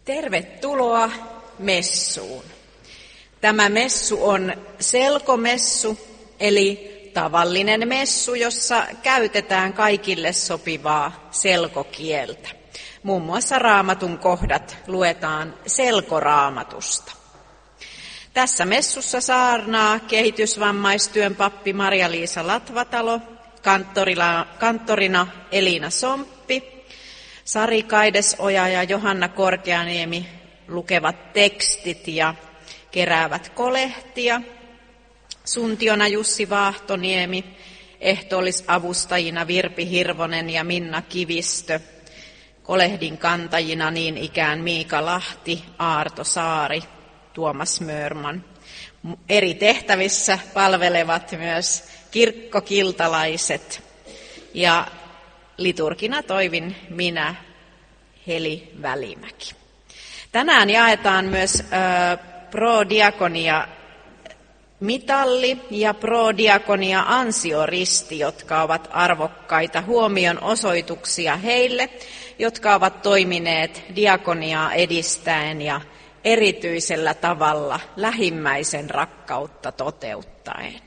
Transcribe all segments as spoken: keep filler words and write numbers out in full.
Tervetuloa messuun. Tämä messu on selkomessu, eli tavallinen messu, jossa käytetään kaikille sopivaa selkokieltä. Muun muassa Raamatun kohdat luetaan selkoraamatusta. Tässä messussa saarnaa kehitysvammaistyön pappi Maria-Liisa Latvatalo, kanttorina, kanttorina Elina Somppi, Sari Kaidesoja ja Johanna Korkeaniemi lukevat tekstit ja keräävät kolehtia. Suntiona Jussi Vaahtoniemi, ehtoollisavustajina Virpi Hirvonen ja Minna Kivistö, kolehdin kantajina niin ikään Miika Lahti, Aarto Saari, Tuomas Mörman. Eri tehtävissä palvelevat myös kirkkokiltalaiset ja liturgina toivin minä, Heli Välimäki. Tänään jaetaan myös äh, pro-diakonia mitalli ja pro-diakonia ansioristi, jotka ovat arvokkaita huomion osoituksia heille, jotka ovat toimineet diakoniaa edistäen ja erityisellä tavalla lähimmäisen rakkautta toteuttaen.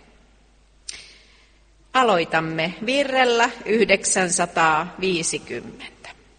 Aloitamme virrellä yhdeksänsataaviisikymmentä.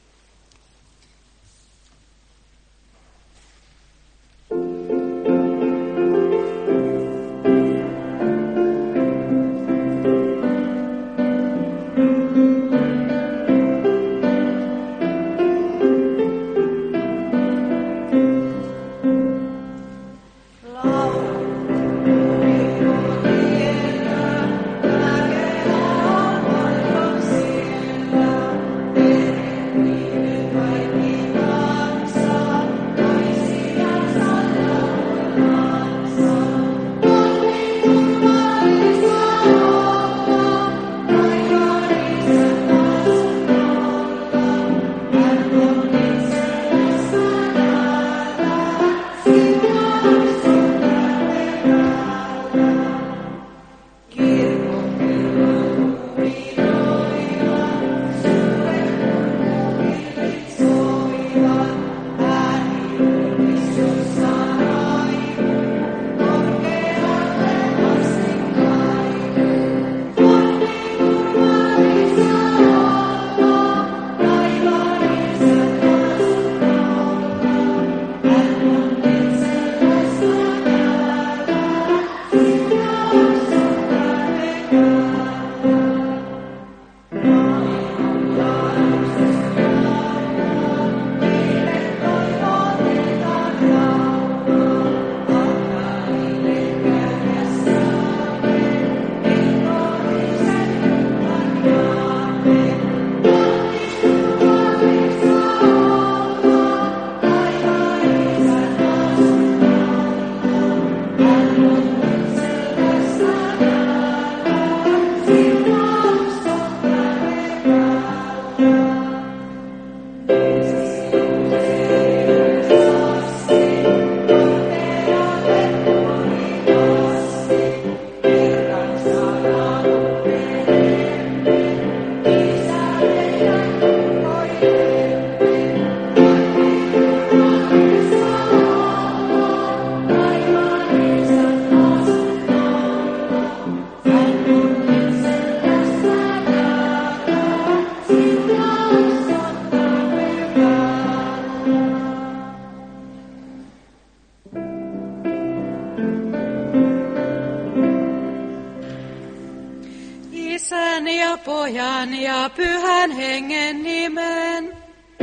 Pojan ja Pyhän Hengen nimen.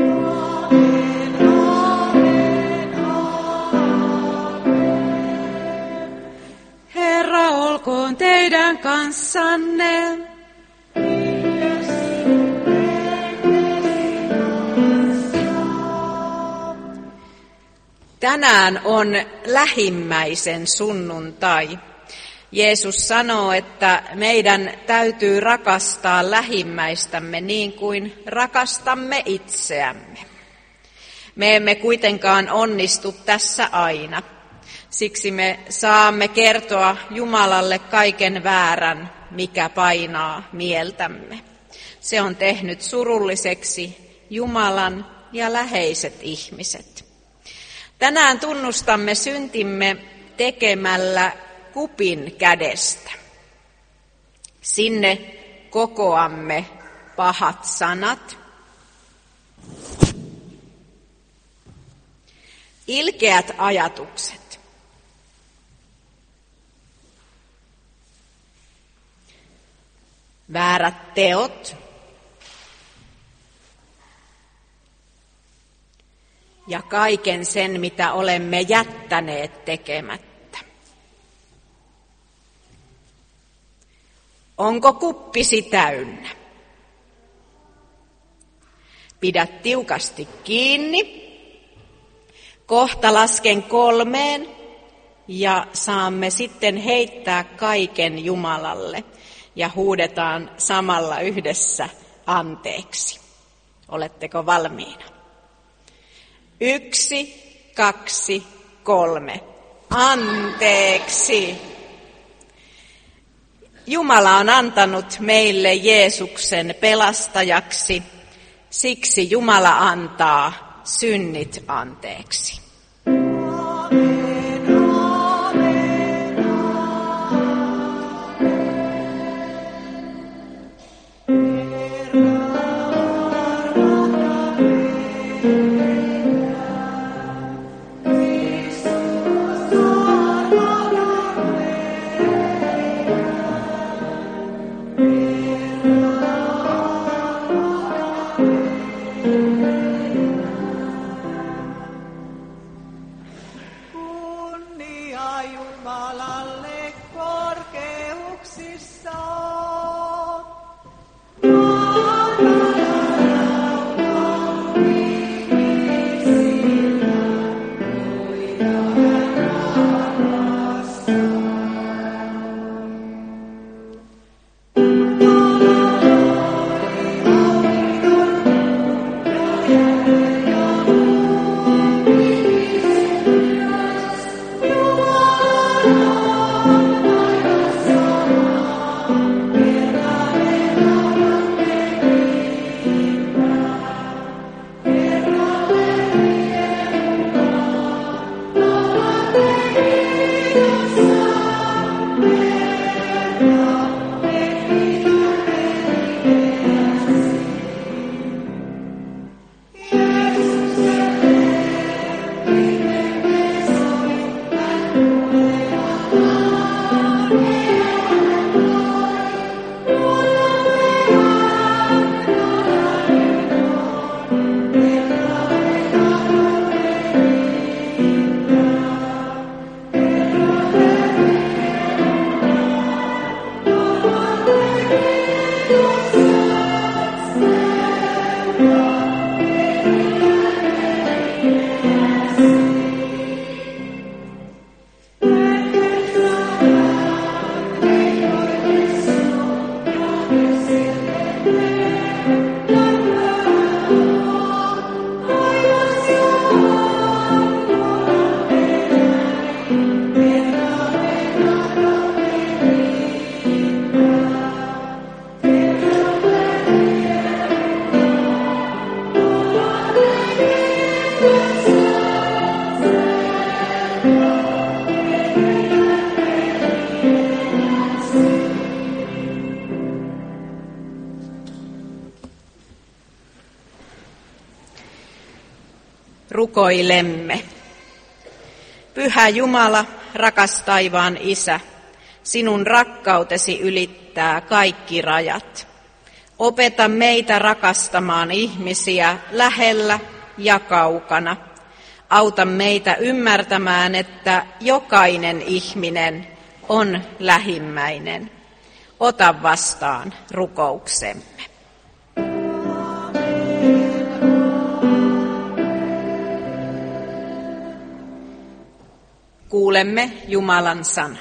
Aamen, aamen, aamen. Herra olkoon teidän kanssanne. Tänään on lähimmäisen sunnuntai. Jeesus sanoo, että meidän täytyy rakastaa lähimmäistämme niin kuin rakastamme itseämme. Me emme kuitenkaan onnistu tässä aina. Siksi me saamme kertoa Jumalalle kaiken väärän, mikä painaa mieltämme. Se on tehnyt surulliseksi Jumalan ja läheiset ihmiset. Tänään tunnustamme syntimme tekemällä kupin kädestä. Sinne kokoamme pahat sanat, ilkeät ajatukset, väärät teot ja kaiken sen, mitä olemme jättäneet tekemättä. Onko kuppisi täynnä? Pidä tiukasti kiinni. Kohta lasken kolmeen ja saamme sitten heittää kaiken Jumalalle ja huudetaan samalla yhdessä anteeksi. Oletteko valmiina? Yksi, kaksi, kolme. Anteeksi. Jumala on antanut meille Jeesuksen pelastajaksi, siksi Jumala antaa synnit anteeksi. Rukoilemme. Pyhä Jumala, rakas taivaan Isä, sinun rakkautesi ylittää kaikki rajat. Opeta meitä rakastamaan ihmisiä lähellä ja kaukana. Auta meitä ymmärtämään, että jokainen ihminen on lähimmäinen. Ota vastaan rukouksemme. Kuulemme Jumalan sanaa.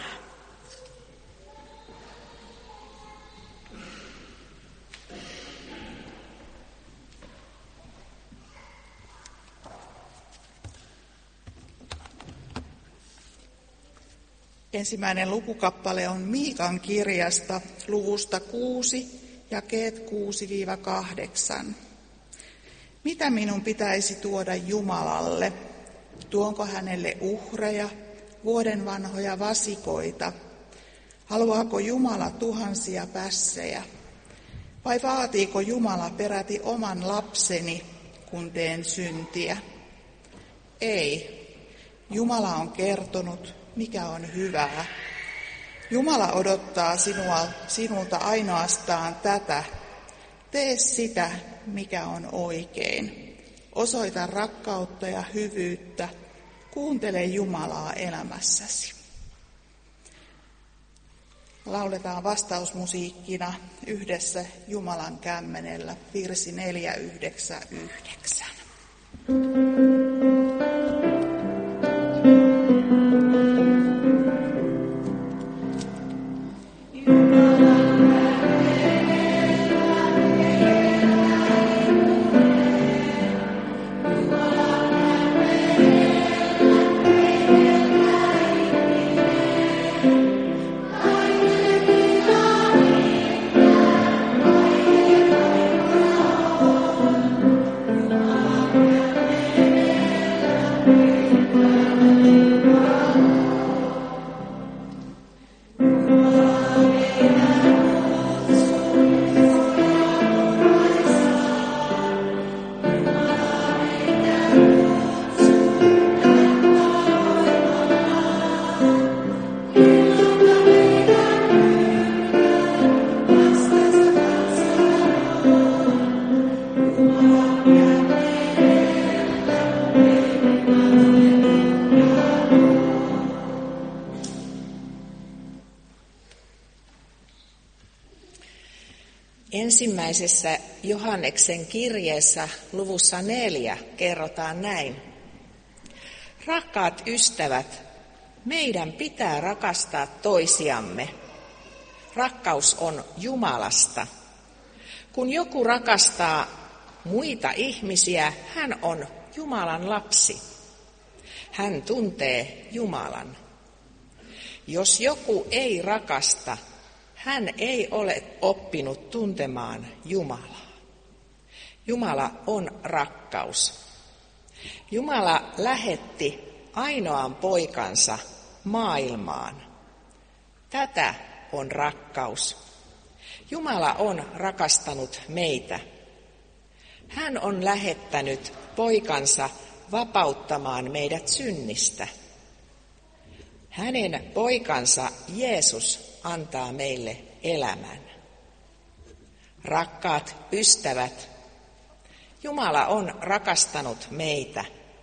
Ensimmäinen lukukappale on Miikan kirjasta luvusta kuusi, jakeet kuusi kahdeksan. Mitä minun pitäisi tuoda Jumalalle? Tuonko hänelle uhreja, vuoden vanhoja vasikoita? Haluaako Jumala tuhansia pässejä? Vai vaatiiko Jumala peräti oman lapseni, kun teen syntiä? Ei. Jumala on kertonut, mikä on hyvää. Jumala odottaa sinua, sinulta ainoastaan tätä. Tee sitä, mikä on oikein. Osoita rakkautta ja hyvyyttä. Kuuntele Jumalaa elämässäsi. Lauletaan vastausmusiikkina yhdessä Jumalan kämmenellä virsi neljä yhdeksän yhdeksän. Ensimmäisessä Johanneksen kirjeessä luvussa neljä kerrotaan näin. Rakkaat ystävät, meidän pitää rakastaa toisiamme. Rakkaus on Jumalasta. Kun joku rakastaa muita ihmisiä, hän on Jumalan lapsi. Hän tuntee Jumalan. Jos joku ei rakasta, hän ei ole oppinut tuntemaan Jumalaa. Jumala on rakkaus. Jumala lähetti ainoan poikansa maailmaan. Tätä on rakkaus. Jumala on rakastanut meitä. Hän on lähettänyt poikansa vapauttamaan meidät synnistä. Hänen poikansa Jeesus antaa meille elämän. Rakkaat ystävät, Jumala on rakastanut meitä.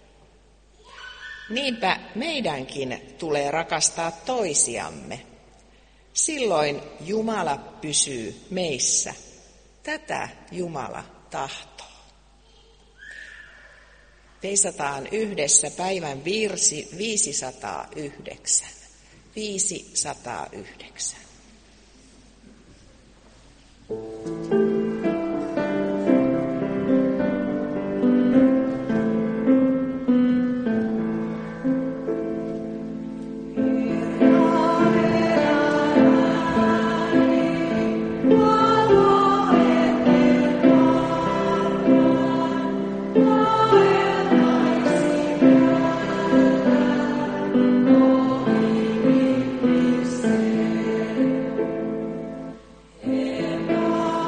Niinpä meidänkin tulee rakastaa toisiamme. Silloin Jumala pysyy meissä. Tätä Jumala tahtoo. Veisataan yhdessä päivän virsi viisisataayhdeksän. viisisataayhdeksän. Yeah.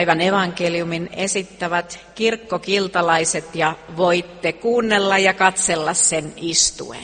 päivän evankeliumin esittävät kirkkokiltalaiset ja voitte kuunnella ja katsella sen istuen.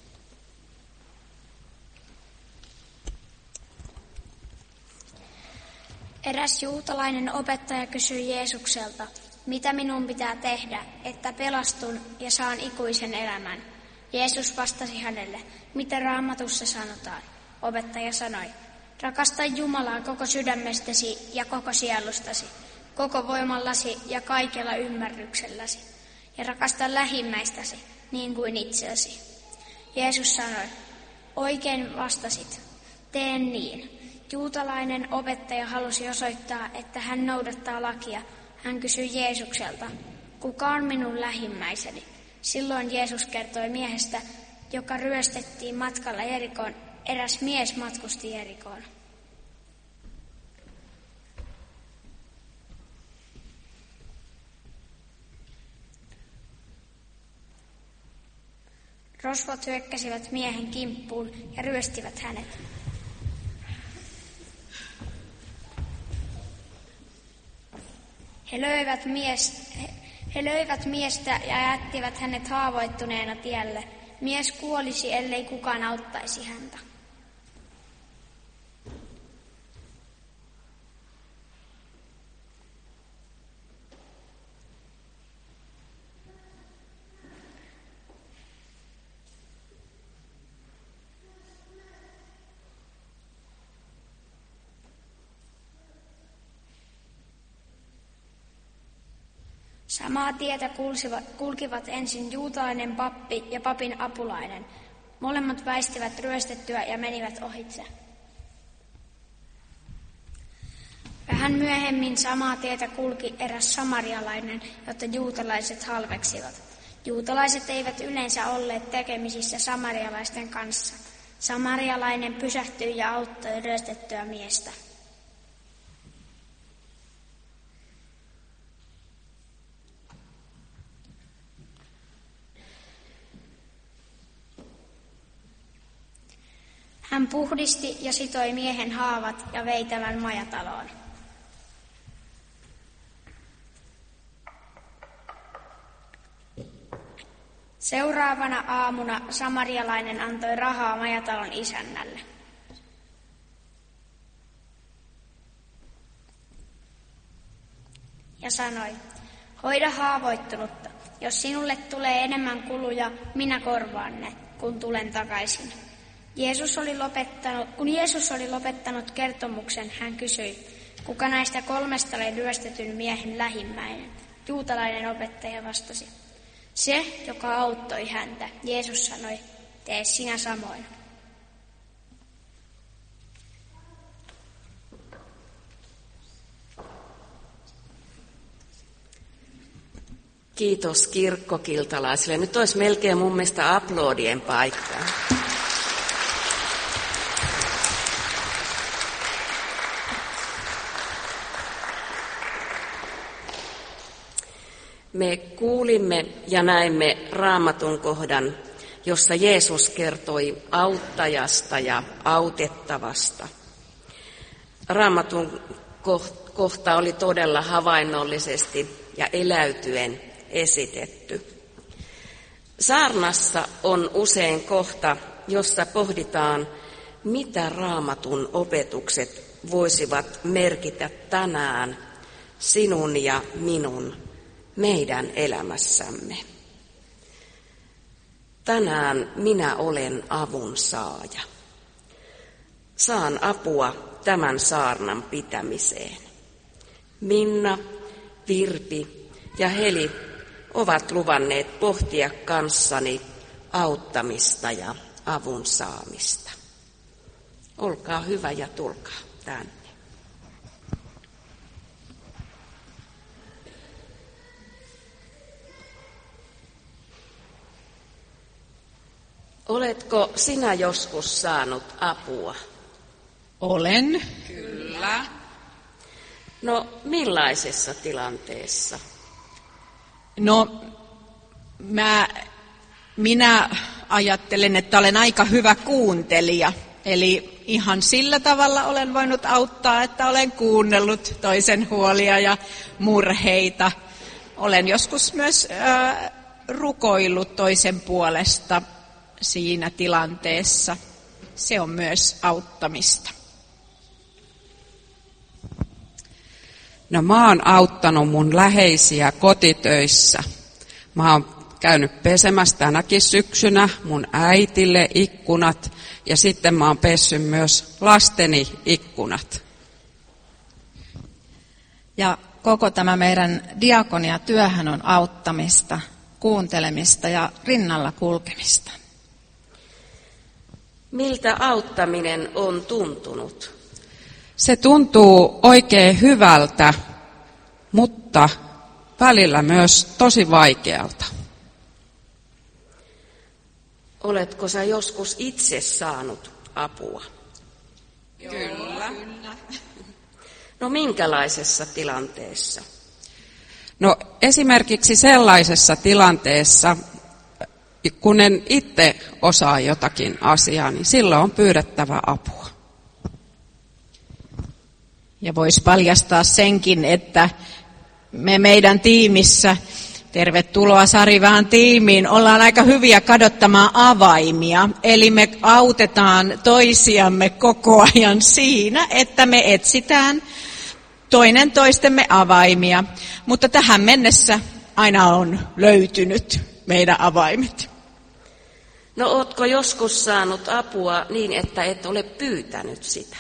Eräs juutalainen opettaja kysyi Jeesukselta, mitä minun pitää tehdä, että pelastun ja saan ikuisen elämän. Jeesus vastasi hänelle, mitä Raamatussa sanotaan. Opettaja sanoi, rakasta Jumalaa koko sydämestäsi ja koko sielustasi, koko voimallasi ja kaikella ymmärrykselläsi, ja rakasta lähimmäistäsi niin kuin itseäsi. Jeesus sanoi, oikein vastasit, teen niin. Juutalainen opettaja halusi osoittaa, että hän noudattaa lakia. Hän kysyi Jeesukselta, kuka on minun lähimmäiseni? Silloin Jeesus kertoi miehestä, joka ryöstettiin matkalla Jerikoon. Eräs mies matkusti Jerikoon. Rosvot hyökkäsivät miehen kimppuun ja ryöstivät hänet. He löivät, mies, he, he löivät miestä ja jättivät hänet haavoittuneena tielle. Mies kuolisi, ellei kukaan auttaisi häntä. Samaa tietä kulkivat ensin juutalainen pappi ja papin apulainen. Molemmat väistivät ryöstettyä ja menivät ohitse. Vähän myöhemmin samaa tietä kulki eräs samarialainen, jota juutalaiset halveksivat. Juutalaiset eivät yleensä olleet tekemisissä samarialaisten kanssa. Samarialainen pysähtyi ja auttoi ryöstettyä miestä. Hän puhdisti ja sitoi miehen haavat ja vei tämän majataloon. Seuraavana aamuna samarialainen antoi rahaa majatalon isännälle. Ja sanoi, hoida haavoittunutta. Jos sinulle tulee enemmän kuluja, minä korvaan ne, kun tulen takaisin. Jeesus oli lopettanut, kun Jeesus oli lopettanut kertomuksen, hän kysyi, kuka näistä kolmesta oli ryöstetyn miehen lähimmäinen. Juutalainen opettaja vastasi, se, joka auttoi häntä. Jeesus sanoi, tee sinä samoin. Kiitos kirkkokiltalaisille. Nyt olisi melkein mun mielestä aplodien paikka. Me kuulimme ja näimme Raamatun kohdan, jossa Jeesus kertoi auttajasta ja autettavasta. Raamatun kohta oli todella havainnollisesti ja eläytyen esitetty. Saarnassa on usein kohta, jossa pohditaan, mitä Raamatun opetukset voisivat merkitä tänään sinun ja minun meidän elämässämme. Tänään minä olen avun saaja. Saan apua tämän saarnan pitämiseen. Minna, Virpi ja Heli ovat luvanneet pohtia kanssani auttamista ja avun saamista. Olkaa hyvä ja tulkaa tänne. Oletko sinä joskus saanut apua? Olen. Kyllä. No, millaisessa tilanteessa? No, mä, minä ajattelen, että olen aika hyvä kuuntelija. Eli ihan sillä tavalla olen voinut auttaa, että olen kuunnellut toisen huolia ja murheita. Olen joskus myös äh, rukoillut toisen puolesta siinä tilanteessa. Se on myös auttamista. No mä oon auttanut mun läheisiä kotitöissä. Mä oon käynyt pesemässä tänäkin syksynä mun äitille ikkunat ja sitten mä oon pessy myös lasteni ikkunat. Ja koko tämä meidän diakoniatyöhän on auttamista, kuuntelemista ja rinnalla kulkemista. Miltä auttaminen on tuntunut? Se tuntuu oikein hyvältä, mutta välillä myös tosi vaikealta. Oletko sä joskus itse saanut apua? Kyllä. No minkälaisessa tilanteessa? No esimerkiksi sellaisessa tilanteessa, kun en itse osaa jotakin asiaa, niin silloin on pyydettävä apua. Ja voisi paljastaa senkin, että me meidän tiimissä, tervetuloa Sari vähän tiimiin, ollaan aika hyviä kadottamaan avaimia. Eli me autetaan toisiamme koko ajan siinä, että me etsitään toinen toistemme avaimia. Mutta tähän mennessä aina on löytynyt meidän avaimet. No ootko joskus saanut apua niin, että et ole pyytänyt sitä?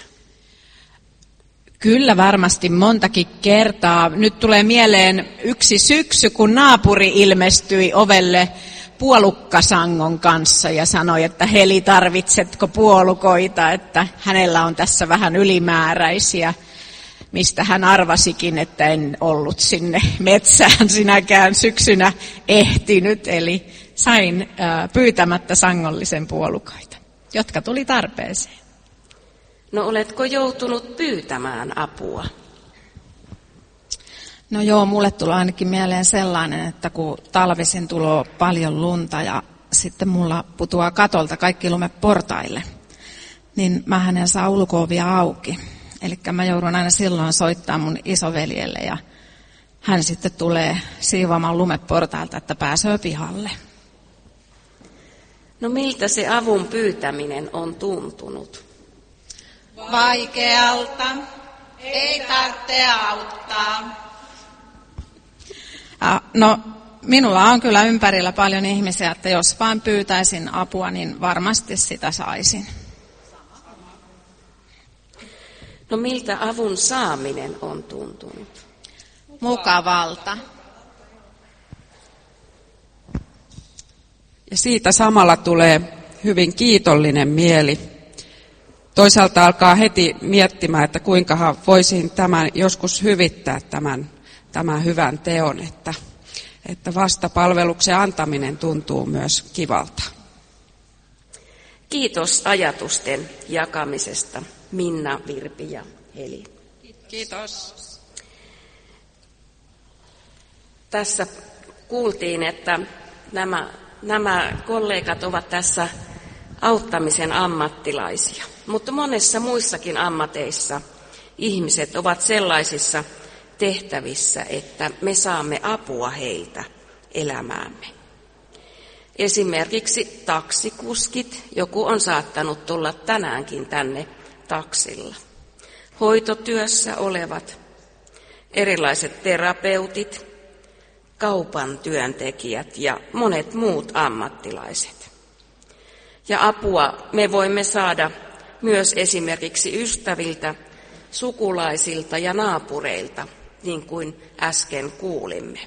Kyllä varmasti montakin kertaa. Nyt tulee mieleen yksi syksy, kun naapuri ilmestyi ovelle puolukkasangon kanssa ja sanoi, että Heli, tarvitsetko puolukoita, että hänellä on tässä vähän ylimääräisiä, mistä hän arvasikin, että en ollut sinne metsään sinäkään syksynä ehtinyt. Eli sain pyytämättä sangollisen puolukoita, jotka tuli tarpeeseen. No oletko joutunut pyytämään apua? No joo, mulle tulee ainakin mieleen sellainen, että kun talvisin tulee paljon lunta ja sitten mulla putoaa katolta kaikki lumet portaille, niin mähän en saa ulko-ovia auki. Eli mä joudun aina silloin soittaa mun isoveljelle ja hän sitten tulee siivoamaan lumet portailta, että pääsee pihalle. No miltä se avun pyytäminen on tuntunut? Vaikealta. Ei tarvitse auttaa. No, minulla on kyllä ympärillä paljon ihmisiä, että jos vain pyytäisin apua, niin varmasti sitä saisin. No miltä avun saaminen on tuntunut? Mukavalta. Ja siitä samalla tulee hyvin kiitollinen mieli. Toisaalta alkaa heti miettimään, että kuinkahan voisin tämän joskus hyvittää tämän, tämän hyvän teon, että, että vastapalveluksen antaminen tuntuu myös kivalta. Kiitos ajatusten jakamisesta, Minna, Virpi ja Heli. Kiitos. Tässä kuultiin, että nämä, nämä kollegat ovat tässä auttamisen ammattilaisia. Mutta monessa muissakin ammateissa ihmiset ovat sellaisissa tehtävissä, että me saamme apua heiltä elämäämme. Esimerkiksi taksikuskit, joku on saattanut tulla tänäänkin tänne taksilla. Hoitotyössä olevat, erilaiset terapeutit, kaupan työntekijät ja monet muut ammattilaiset. Ja apua me voimme saada myös esimerkiksi ystäviltä, sukulaisilta ja naapureilta, niin kuin äsken kuulimme.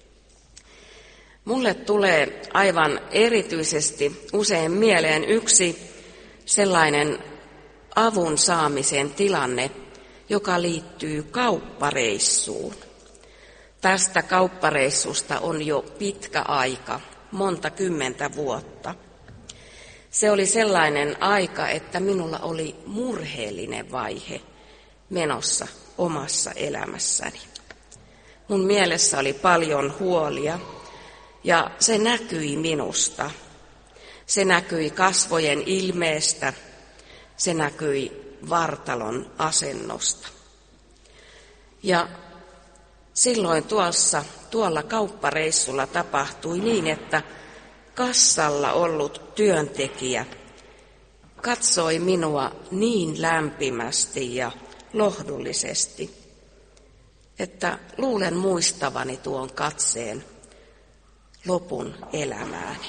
Mulle tulee aivan erityisesti usein mieleen yksi sellainen avun saamisen tilanne, joka liittyy kauppareissuun. Tästä kauppareissusta on jo pitkä aika, monta kymmentä vuotta. Se oli sellainen aika, että minulla oli murheellinen vaihe menossa omassa elämässäni. Mun mielessä oli paljon huolia ja se näkyi minusta. Se näkyi kasvojen ilmeestä, Se näkyi vartalon asennosta. Ja silloin tuossa, tuolla kauppareissulla tapahtui niin, että kassalla ollut työntekijä katsoi minua niin lämpimästi ja lohdullisesti, että luulen muistavani tuon katseen lopun elämääni.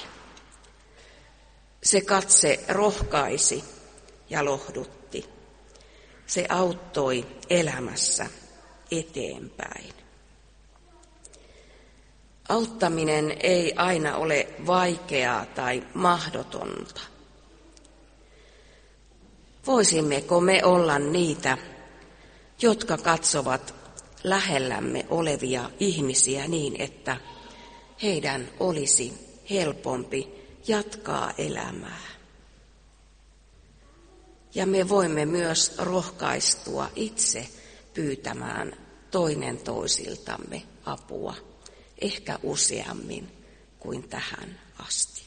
Se katse rohkaisi ja lohdutti. Se auttoi elämässä eteenpäin. Auttaminen ei aina ole vaikeaa tai mahdotonta. Voisimmeko me olla niitä, jotka katsovat lähellämme olevia ihmisiä niin, että heidän olisi helpompi jatkaa elämää. Ja me voimme myös rohkaistua itse pyytämään toinen toisiltamme apua, ehkä useammin kuin tähän asti.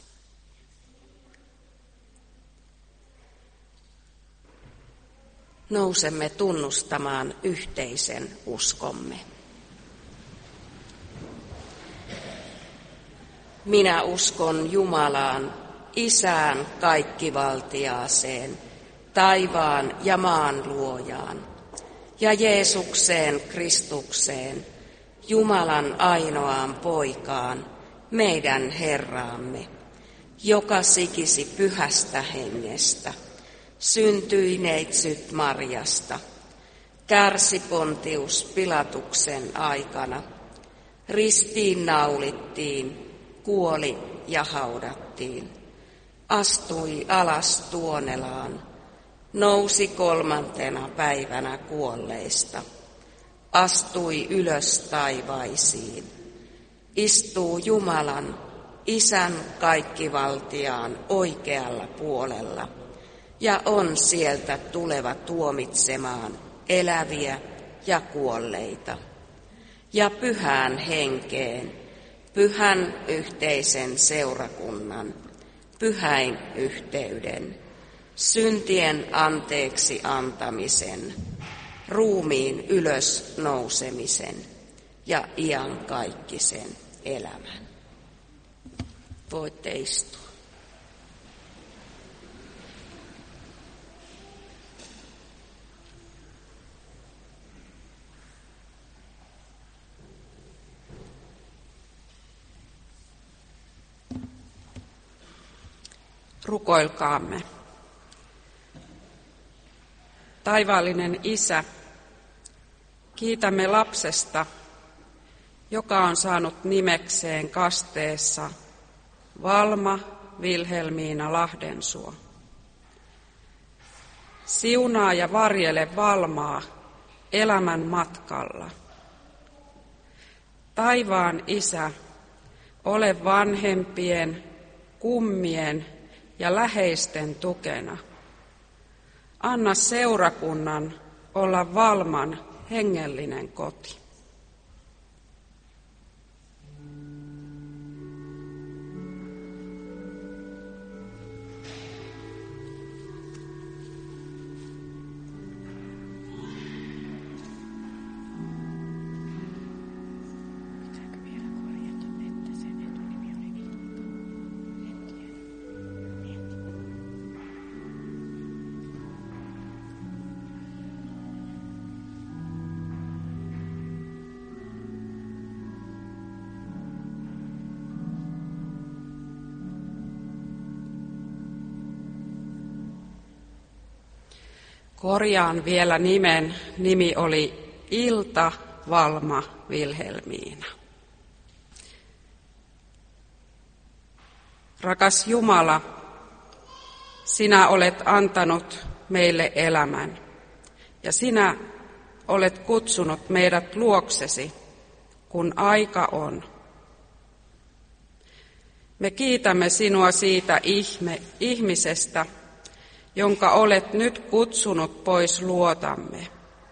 Nousemme tunnustamaan yhteisen uskomme. Minä uskon Jumalaan, Isään kaikkivaltiaaseen, taivaan ja maan luojaan, ja Jeesukseen Kristukseen, Jumalan ainoaan poikaan, meidän Herraamme, joka sikisi pyhästä hengestä, syntyi neitsyt Marjasta, kärsi Pontius Pilatuksen aikana, ristiin naulittiin, kuoli ja haudattiin, astui alas tuonelaan, nousi kolmantena päivänä kuolleista, astui ylös taivaisiin, istuu Jumalan, Isän kaikkivaltiaan oikealla puolella ja on sieltä tuleva tuomitsemaan eläviä ja kuolleita. Ja pyhään henkeen, pyhän yhteisen seurakunnan, pyhäin yhteyden, syntien anteeksi antamisen, ruumiin ylös nousemisen ja iankaikkisen elämän. Voitte istua. Rukoilkaamme. Taivaallinen Isä, kiitämme lapsesta, joka on saanut nimekseen kasteessa Valma Vilhelmiina Lahdensuo. Siunaa ja varjele Valmaa elämän matkalla. Taivaan Isä, ole vanhempien, kummien ja läheisten tukena. Anna seurakunnan olla Valman hengellinen koti. Korjaan vielä nimen. Nimi oli Ilta Valma Vilhelmiina. Rakas Jumala, sinä olet antanut meille elämän ja sinä olet kutsunut meidät luoksesi, kun aika on. Me kiitämme sinua siitä ihme, ihmisestä, jonka olet nyt kutsunut pois luotamme.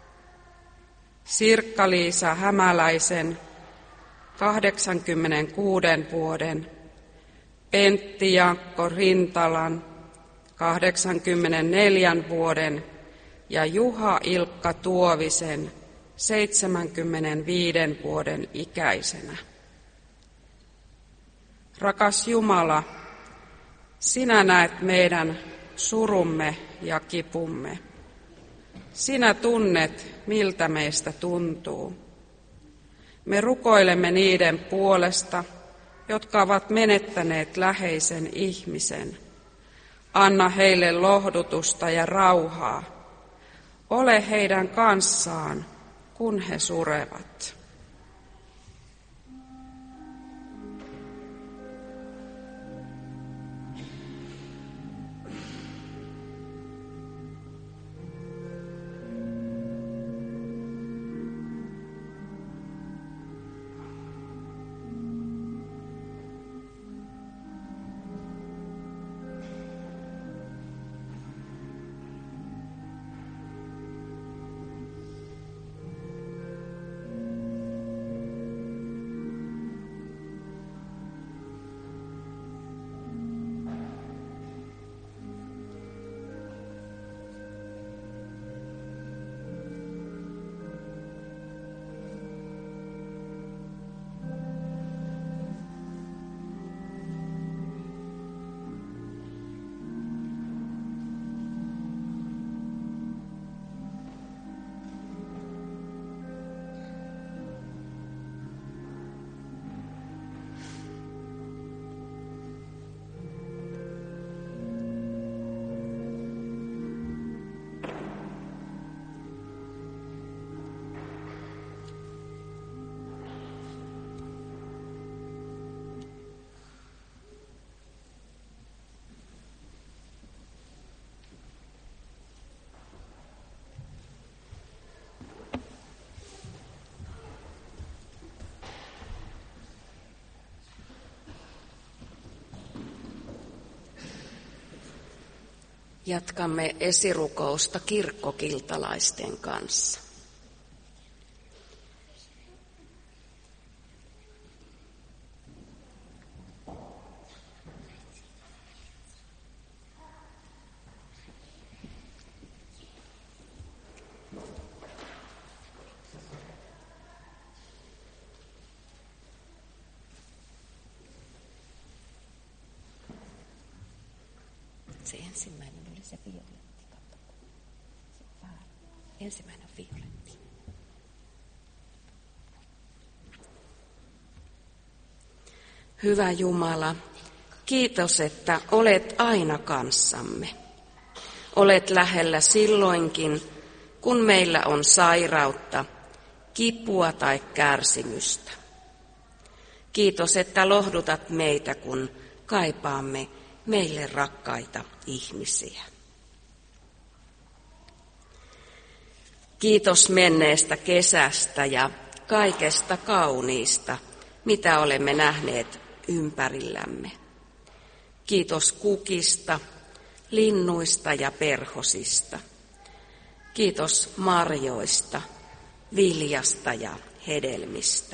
Sirkka-Liisa Hämäläisen, kahdeksankymmentäkuuden vuoden, Pentti Jaakko Rintalan, kahdeksankymmentäneljä vuoden, ja Juha Ilkka Tuovisen seitsemänkymmentäviisi vuoden ikäisenä. Rakas Jumala, sinä näet meidän surumme ja kipumme. Sinä tunnet, miltä meistä tuntuu. Me rukoilemme niiden puolesta, jotka ovat menettäneet läheisen ihmisen. Anna heille lohdutusta ja rauhaa. Ole heidän kanssaan, kun he surevat. Jatkamme esirukousta kirkkokiltalaisten kanssa. Se ensimmäinen oli se violetti, katso. Se on väärä. Ensimmäinen on violetti. Hyvä Jumala, kiitos, että olet aina kanssamme. Olet lähellä silloinkin, kun meillä on sairautta, kipua tai kärsimystä. Kiitos, että lohdutat meitä, kun kaipaamme meille rakkaita ihmisiä. Kiitos menneestä kesästä ja kaikesta kauniista, mitä olemme nähneet ympärillämme. Kiitos kukista, linnuista ja perhosista. Kiitos marjoista, viljasta ja hedelmistä.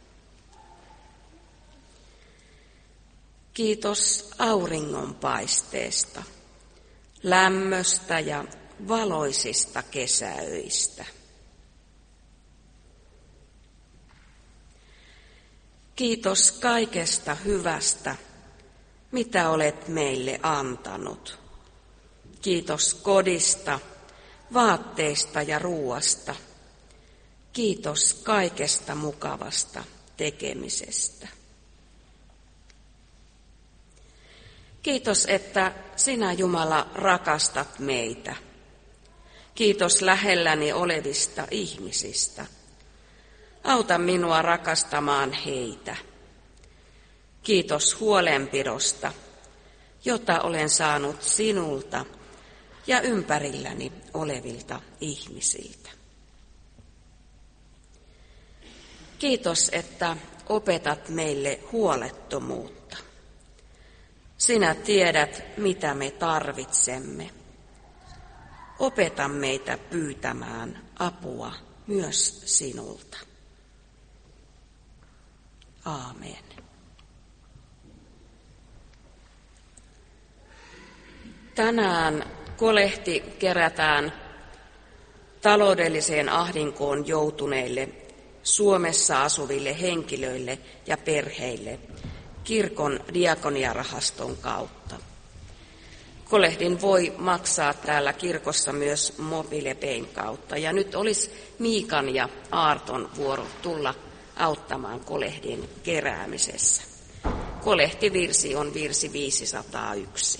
Kiitos auringonpaisteesta, lämmöstä ja valoisista kesäöistä. Kiitos kaikesta hyvästä, mitä olet meille antanut. Kiitos kodista, vaatteista ja ruuasta. Kiitos kaikesta mukavasta tekemisestä. Kiitos, että sinä, Jumala, rakastat meitä. Kiitos lähelläni olevista ihmisistä. Auta minua rakastamaan heitä. Kiitos huolenpidosta, jota olen saanut sinulta ja ympärilläni olevilta ihmisiltä. Kiitos, että opetat meille huolettomuutta. Sinä tiedät, mitä me tarvitsemme. Opeta meitä pyytämään apua myös sinulta. Aamen. Tänään kolehti kerätään taloudelliseen ahdinkoon joutuneille Suomessa asuville henkilöille ja perheille kirkon diakoniarahaston kautta. Kolehdin voi maksaa täällä kirkossa myös MobilePayn kautta. Ja nyt olisi Miikan ja Aarton vuoro tulla auttamaan kolehdin keräämisessä. Kolehtivirsi on virsi viisisataayksi.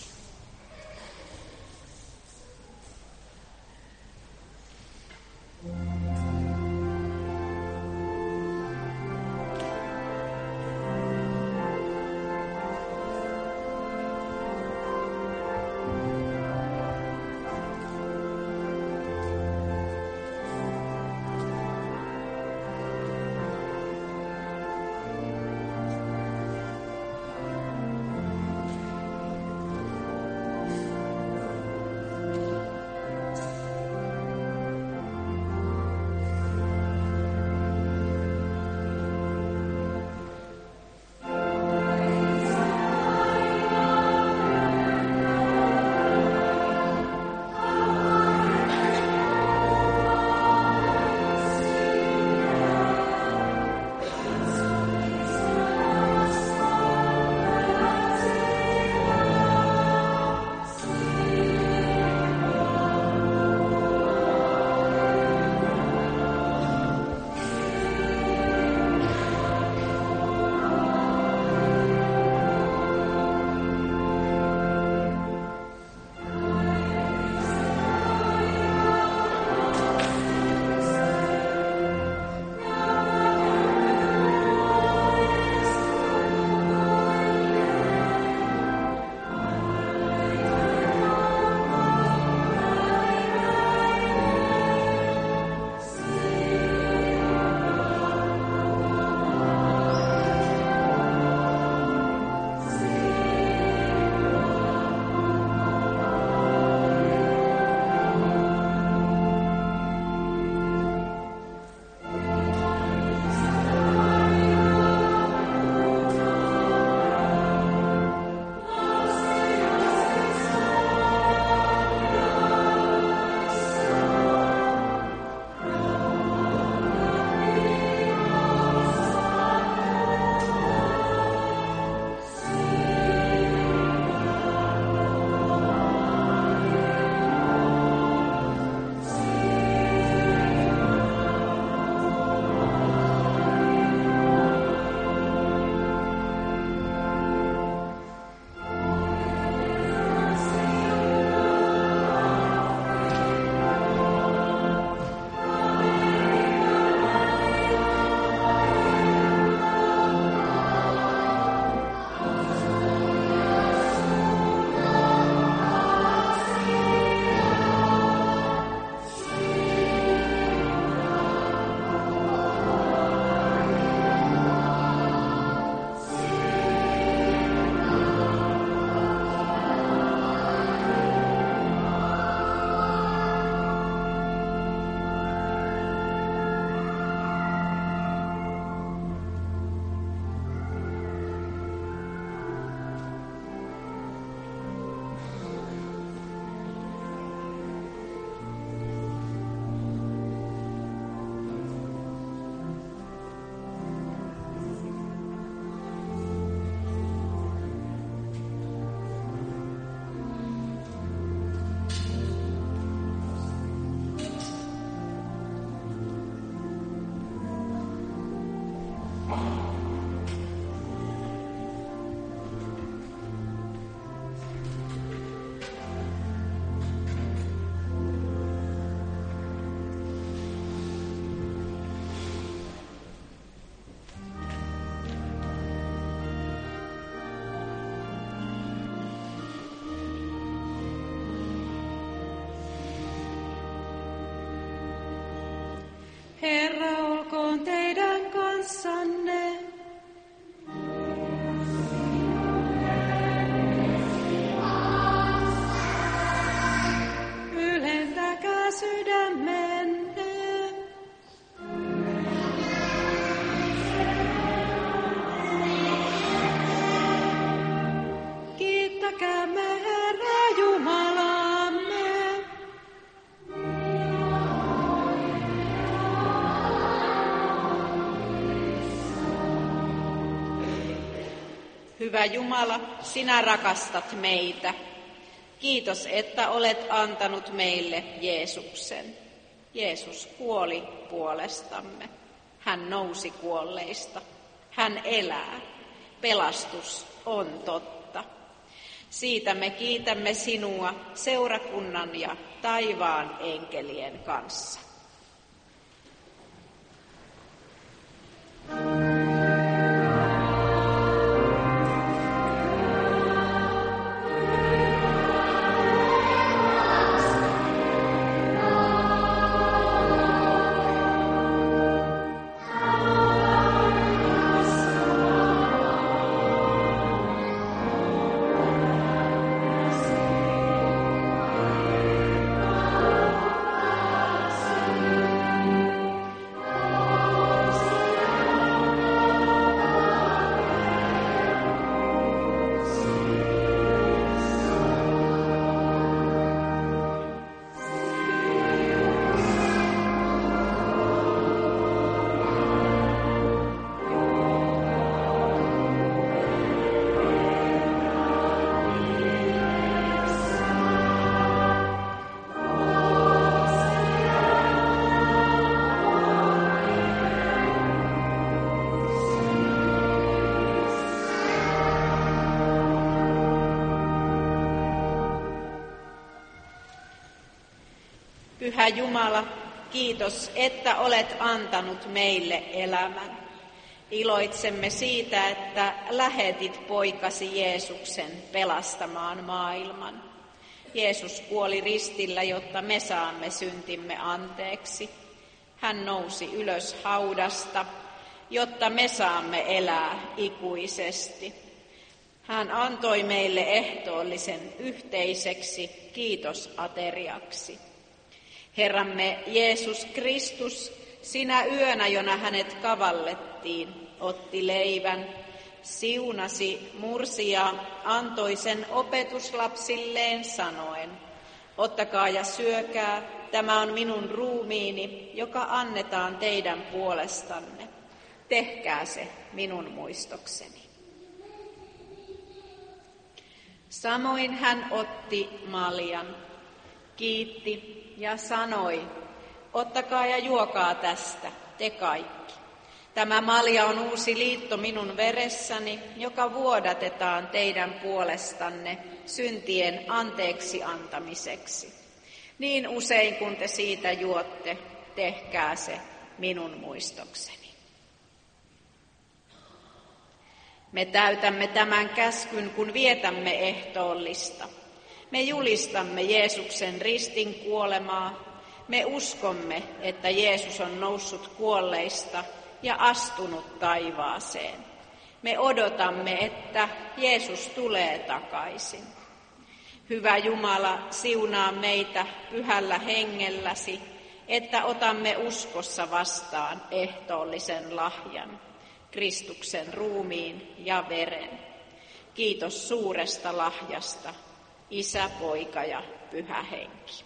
Herra olkoon teidän kanssanne. Ylentäkää sydämenne. Kiittäkäämme Herra Jumala. Hyvä Jumala, sinä rakastat meitä. Kiitos, että olet antanut meille Jeesuksen. Jeesus kuoli puolestamme. Hän nousi kuolleista. Hän elää. Pelastus on totta. Siitä me kiitämme sinua seurakunnan ja taivaan enkelien kanssa. Pyhä Jumala, kiitos, että olet antanut meille elämän. Iloitsemme siitä, että lähetit poikasi Jeesuksen pelastamaan maailman. Jeesus kuoli ristillä, jotta me saamme syntimme anteeksi. Hän nousi ylös haudasta, jotta me saamme elää ikuisesti. Hän antoi meille ehtoollisen yhteiseksi kiitosateriaksi. Herramme Jeesus Kristus, sinä yönä, jona hänet kavallettiin, otti leivän, siunasi, mursi ja antoi sen opetuslapsilleen sanoen, ottakaa ja syökää, tämä on minun ruumiini, joka annetaan teidän puolestanne. Tehkää se minun muistokseni. Samoin hän otti maljan, kiitti ja sanoi, ottakaa ja juokaa tästä, te kaikki. Tämä malja on uusi liitto minun veressäni, joka vuodatetaan teidän puolestanne syntien anteeksi antamiseksi. Niin usein kun te siitä juotte, tehkää se minun muistokseni. Me täytämme tämän käskyn, kun vietämme ehtoollista. Me julistamme Jeesuksen ristin kuolemaa. Me uskomme, että Jeesus on noussut kuolleista ja astunut taivaaseen. Me odotamme, että Jeesus tulee takaisin. Hyvä Jumala, siunaa meitä pyhällä hengelläsi, että otamme uskossa vastaan ehtoollisen lahjan, Kristuksen ruumiin ja veren. Kiitos suuresta lahjasta, Isä, Poika ja Pyhä Henki.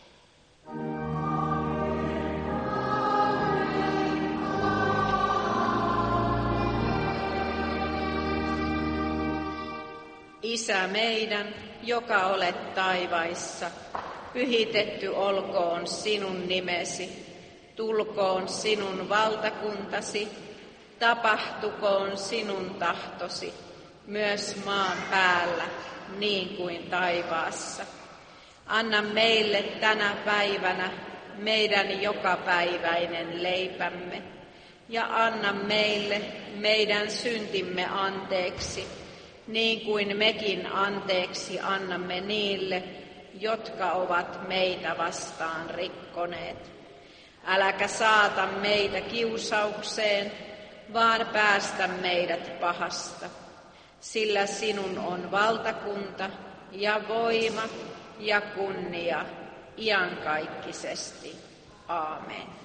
Isä meidän, joka olet taivaissa, pyhitetty olkoon sinun nimesi, tulkoon sinun valtakuntasi, tapahtukoon sinun tahtosi, myös maan päällä, niin kuin taivaassa. Anna meille tänä päivänä meidän jokapäiväinen leipämme, ja anna meille meidän syntimme anteeksi, niin kuin mekin anteeksi annamme niille, jotka ovat meitä vastaan rikkoneet. Äläkä saata meitä kiusaukseen, vaan päästä meidät pahasta, sillä sinun on valtakunta ja voima ja kunnia iankaikkisesti. Aamen.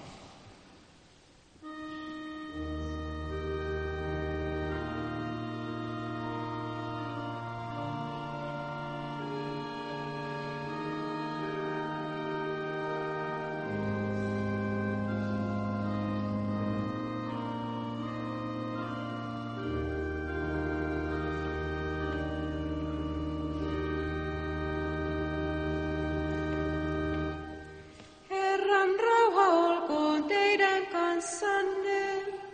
kanssanne.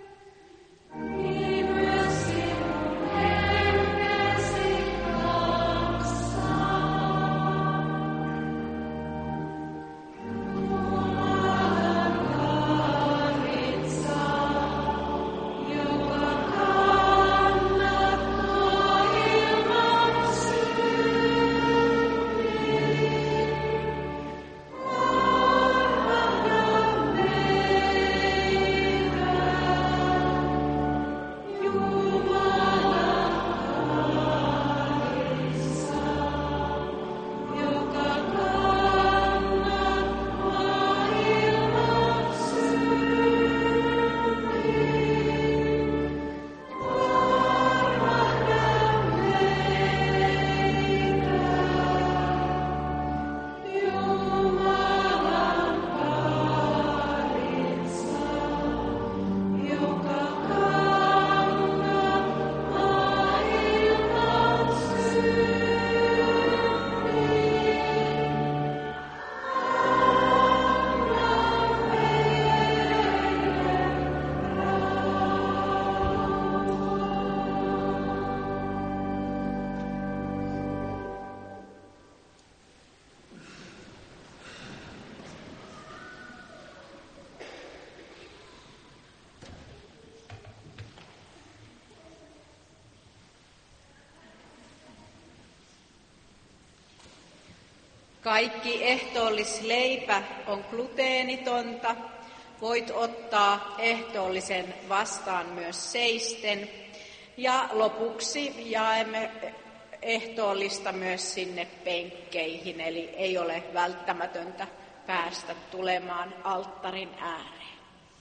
Kaikki ehtoollisleipä on gluteenitonta. Voit ottaa ehtoollisen vastaan myös seisten. Ja lopuksi jaemme ehtoollista myös sinne penkkeihin, eli ei ole välttämätöntä päästä tulemaan alttarin ääreen.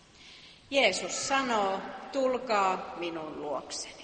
Jeesus sanoo, tulkaa minun luokseni.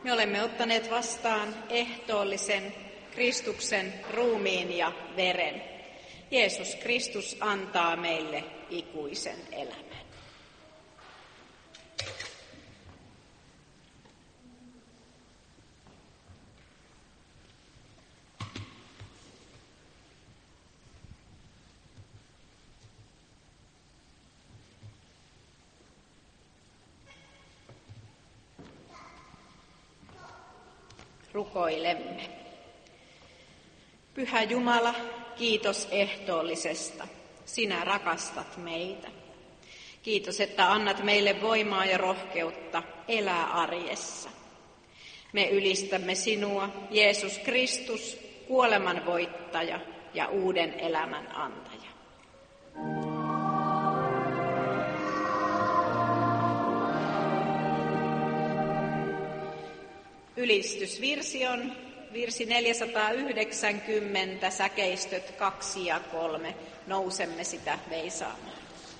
Me olemme ottaneet vastaan ehtoollisen Kristuksen ruumiin ja veren. Jeesus Kristus antaa meille ikuisen elämän. Rukoilemme. Pyhä Jumala, kiitos ehtoollisesta. Sinä rakastat meitä. Kiitos, että annat meille voimaa ja rohkeutta elää arjessa. Me ylistämme sinua, Jeesus Kristus, kuoleman voittaja ja uuden elämän antaja. Ylistysvirsi on virsi neljäsataayhdeksänkymmentä, säkeistöt kaksi ja kolme. Nousemme sitä veisaamaan.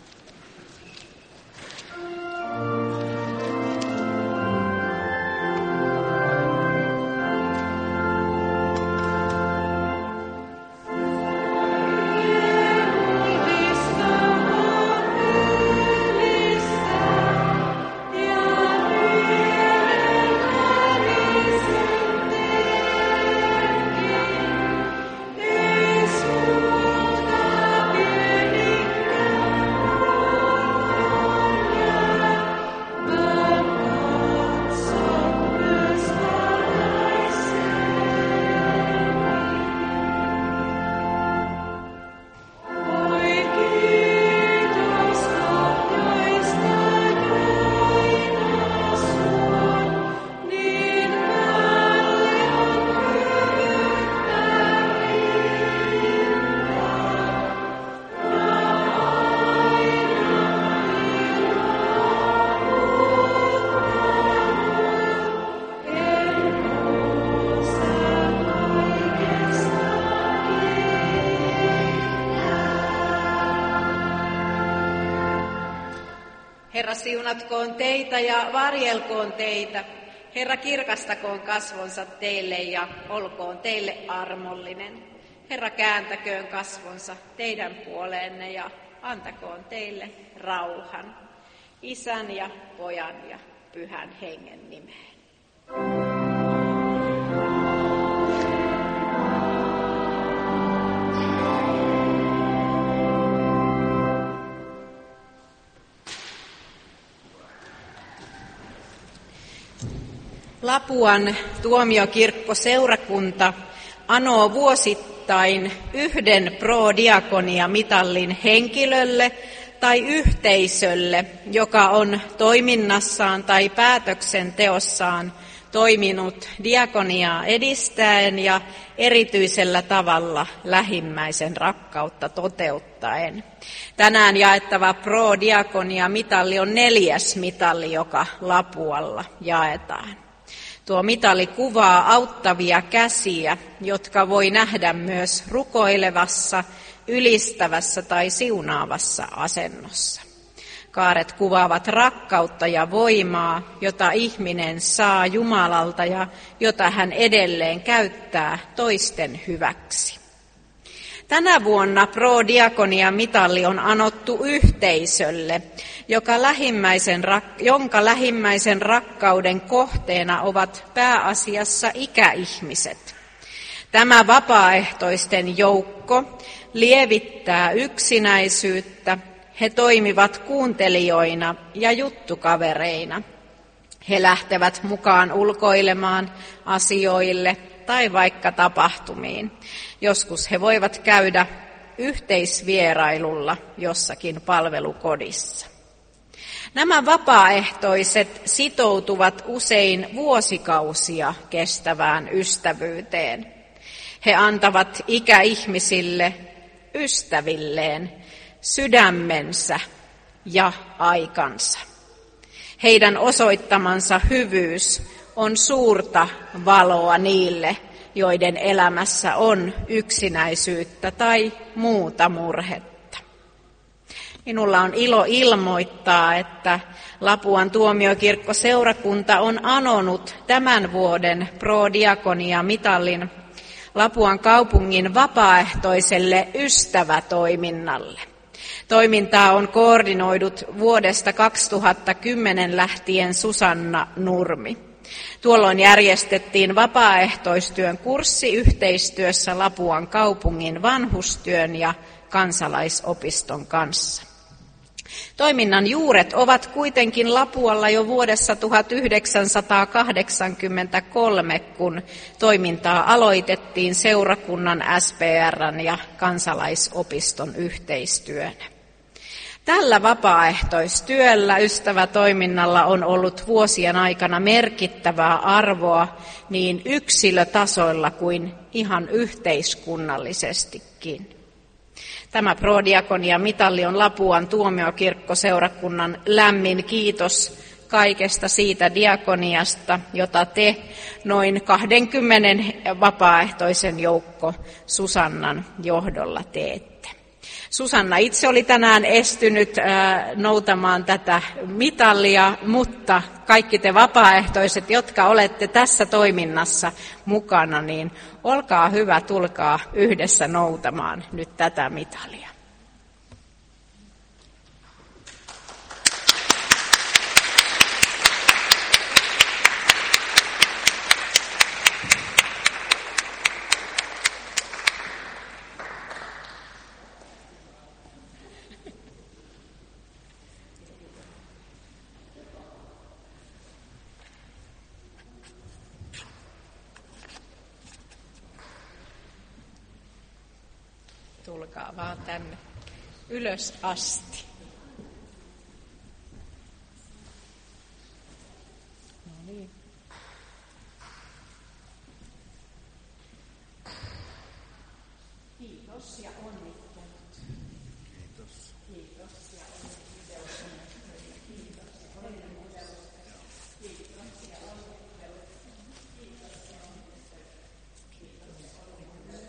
Herra, siunatkoon teitä ja varjelkoon teitä. Herra, kirkastakoon kasvonsa teille ja olkoon teille armollinen. Herra, kääntäköön kasvonsa teidän puoleenne ja antakoon teille rauhan. Isän ja Pojan ja Pyhän Hengen nimeen. Lapuan tuomiokirkkoseurakunta anoo vuosittain yhden pro-diakonia-mitallin henkilölle tai yhteisölle, joka on toiminnassaan tai päätöksenteossaan toiminut diakoniaa edistäen ja erityisellä tavalla lähimmäisen rakkautta toteuttaen. Tänään jaettava pro-diakonia-mitalli on neljäs mitalli, joka Lapualla jaetaan. Tuo mitali kuvaa auttavia käsiä, jotka voi nähdä myös rukoilevassa, ylistävässä tai siunaavassa asennossa. Kaaret kuvaavat rakkautta ja voimaa, jota ihminen saa Jumalalta ja jota hän edelleen käyttää toisten hyväksi. Tänä vuonna pro-diakonia-mitalli on anottu yhteisölle, joka lähimmäisen, jonka lähimmäisen rakkauden kohteena ovat pääasiassa ikäihmiset. Tämä vapaaehtoisten joukko lievittää yksinäisyyttä. He toimivat kuuntelijoina ja juttukavereina. He lähtevät mukaan ulkoilemaan asioille tai vaikka tapahtumiin. Joskus he voivat käydä yhteisvierailulla jossakin palvelukodissa. Nämä vapaaehtoiset sitoutuvat usein vuosikausia kestävään ystävyyteen. He antavat ikäihmisille, ystävilleen, sydämensä ja aikansa. Heidän osoittamansa hyvyys on suurta valoa niille, joiden elämässä on yksinäisyyttä tai muuta murhetta. Minulla on ilo ilmoittaa, että Lapuan tuomiokirkkoseurakunta on anonut tämän vuoden Pro-diakonia-mitalin Lapuan kaupungin vapaaehtoiselle ystävätoiminnalle. Toimintaa on koordinoidut vuodesta kaksituhattakymmenen lähtien Susanna Nurmi. Tuolloin järjestettiin vapaaehtoistyön kurssi yhteistyössä Lapuan kaupungin vanhustyön ja kansalaisopiston kanssa. Toiminnan juuret ovat kuitenkin Lapualla jo vuodessa tuhatyhdeksänsataakahdeksankymmentäkolme, kun toimintaa aloitettiin seurakunnan, S P R:n ja kansalaisopiston yhteistyönä. Tällä vapaaehtoistyöllä, ystävätoiminnalla on ollut vuosien aikana merkittävää arvoa niin yksilötasoilla kuin ihan yhteiskunnallisestikin. Tämä Pro-diakonia-mitalli on Lapuan tuomiokirkkoseurakunnan lämmin kiitos kaikesta siitä diakoniasta, jota te noin kaksikymmentä vapaaehtoisen joukko Susannan johdolla teette. Susanna itse oli tänään estynyt äh, noutamaan tätä mitallia, mutta kaikki te vapaaehtoiset, jotka olette tässä toiminnassa mukana, niin olkaa hyvä, tulkaa yhdessä noutamaan nyt tätä mitalia. Tulkaa vaan tänne ylös asti. No niin. Kiitos ja onnittelut. Kiitos. Kiitos ja onnittelut. Kiitos ja onnittelut. Kiitos ja onnittelut. Kiitos ja onnittelut. Kiitos ja onnittelut.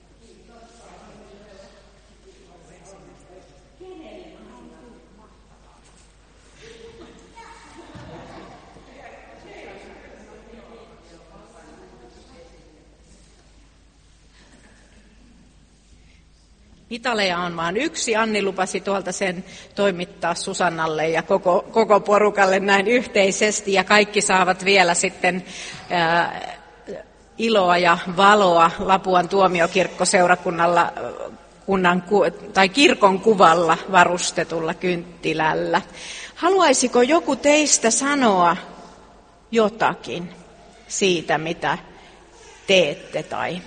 Mitaleja on vain yksi. Anni lupasi tuolta sen toimittaa Susannalle ja koko, koko porukalle näin yhteisesti. Ja kaikki saavat vielä sitten ää, iloa ja valoa Lapuan tuomiokirkkoseurakunnalla kunnan, tai kirkon kuvalla varustetulla kynttilällä. Haluaisiko joku teistä sanoa jotakin siitä, mitä teette tai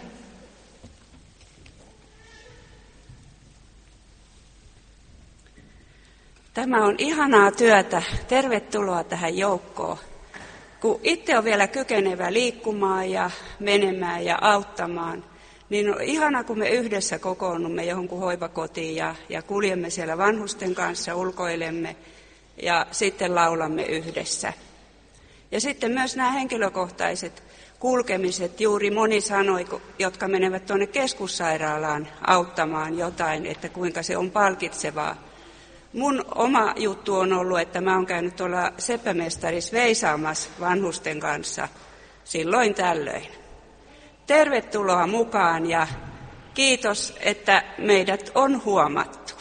Tämä on ihanaa työtä. Tervetuloa tähän joukkoon. Kun itse on vielä kykenevä liikkumaan ja menemään ja auttamaan, niin on ihana, kun me yhdessä kokoonnumme johonkin hoivakotiin ja, ja kuljemme siellä vanhusten kanssa, ulkoilemme ja sitten laulamme yhdessä. Ja sitten myös nämä henkilökohtaiset kulkemiset, juuri moni sanoi, jotka menevät tuonne keskussairaalaan auttamaan jotain, että kuinka se on palkitsevaa. Mun oma juttu on ollut, että mä oon käynyt tuolla seppämestaris veisaamassa vanhusten kanssa silloin tällöin. Tervetuloa mukaan ja kiitos, että meidät on huomattu.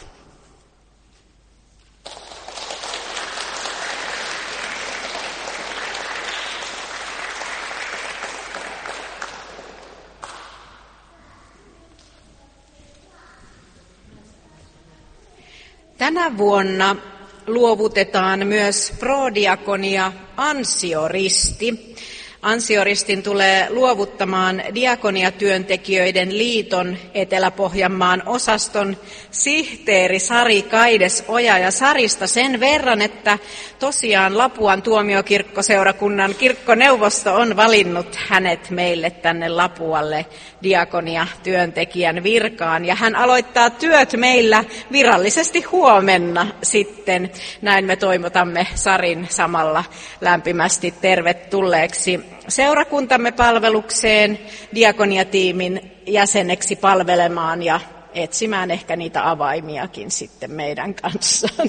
Tänä vuonna luovutetaan myös Pro-diakonia ansioristi. Ansioristin tulee luovuttamaan diakoniatyöntekijöiden liiton Etelä-Pohjanmaan osaston sihteeri Sari Kaides-Oja. Ja Sarista sen verran, että tosiaan Lapuan tuomiokirkkoseurakunnan kirkkoneuvosto on valinnut hänet meille tänne Lapualle diakoniatyöntekijän virkaan. Ja hän aloittaa työt meillä virallisesti huomenna sitten. Näin me toivotamme Sarin samalla lämpimästi tervetulleeksi seurakuntamme palvelukseen diakoniatiimin jäseneksi palvelemaan ja etsimään ehkä niitä avaimiakin sitten meidän kanssaan.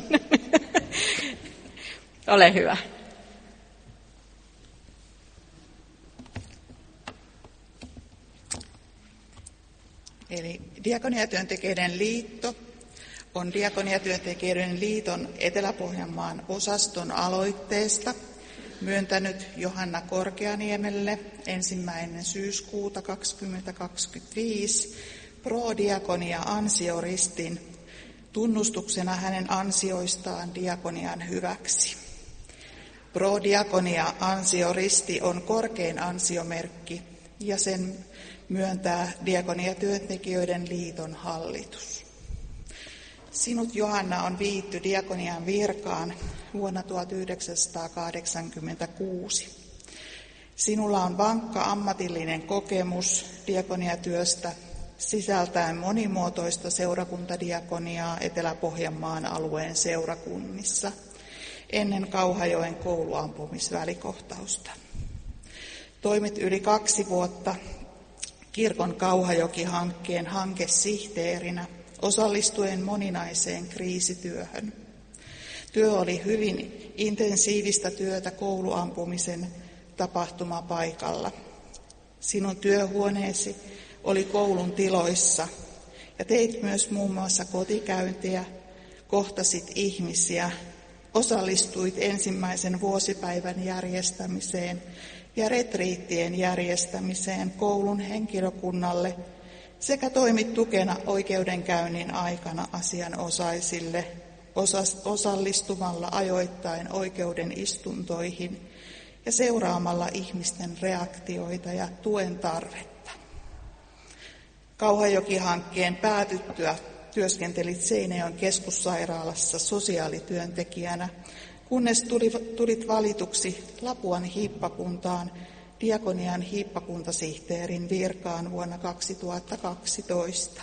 Ole hyvä. Eli Diakoniatyöntekijöiden liitto on Diakoniatyöntekijöiden liiton Etelä-Pohjanmaan osaston aloitteesta myöntänyt Johanna Korkeaniemelle ensimmäinen syyskuuta kaksituhattakaksikymmentäviisi pro-diakonia-ansioristin tunnustuksena hänen ansioistaan diakonian hyväksi. Pro-diakonia-ansioristi on korkein ansiomerkki ja sen myöntää Diakoniatyöntekijöiden liiton hallitus. Sinut, Johanna, on viitty diakonian virkaan vuonna tuhatyhdeksänsataakahdeksankymmentäkuusi. Sinulla on vankka ammatillinen kokemus diakoniatyöstä sisältäen monimuotoista seurakuntadiakoniaa Etelä-Pohjanmaan alueen seurakunnissa ennen Kauhajoen kouluampumisvälikohtausta. Toimit yli kaksi vuotta kirkon Kauhajoki-hankkeen hankesihteerinä osallistuen moninaiseen kriisityöhön. Työ oli hyvin intensiivistä työtä kouluampumisen tapahtumapaikalla. Sinun työhuoneesi oli koulun tiloissa ja teit myös muun muassa kotikäyntiä, kohtasit ihmisiä, osallistuit ensimmäisen vuosipäivän järjestämiseen ja retriittien järjestämiseen koulun henkilökunnalle sekä toimit tukena oikeudenkäynnin aikana asianosaisille osallistumalla ajoittain oikeuden istuntoihin ja seuraamalla ihmisten reaktioita ja tuen tarvetta. Kauhajoki-hankkeen päätyttyä työskentelit Seinäjoen keskussairaalassa sosiaalityöntekijänä, kunnes tulit valituksi Lapuan hiippakuntaan diakonian hiippakuntasihteerin virkaan vuonna kaksituhattakaksitoista.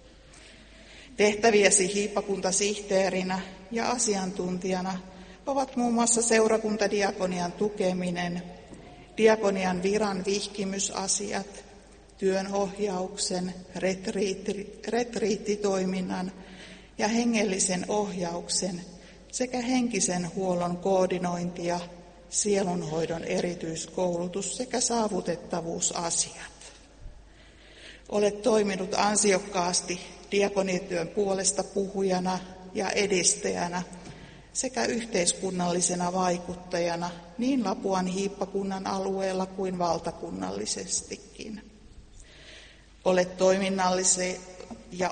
Tehtäviäsi hiippakuntasihteerinä ja asiantuntijana ovat muun muassa seurakuntadiakonian tukeminen, diakonian viran vihkimysasiat, työnohjauksen, retriitti, retriittitoiminnan ja hengellisen ohjauksen sekä henkisen huollon koordinointia, sielunhoidon erityiskoulutus sekä saavutettavuusasiat. Olet toiminut ansiokkaasti diakoniatyön puolesta puhujana ja edistäjänä sekä yhteiskunnallisena vaikuttajana niin Lapuan hiippakunnan alueella kuin valtakunnallisestikin. Olet toiminnallisi ja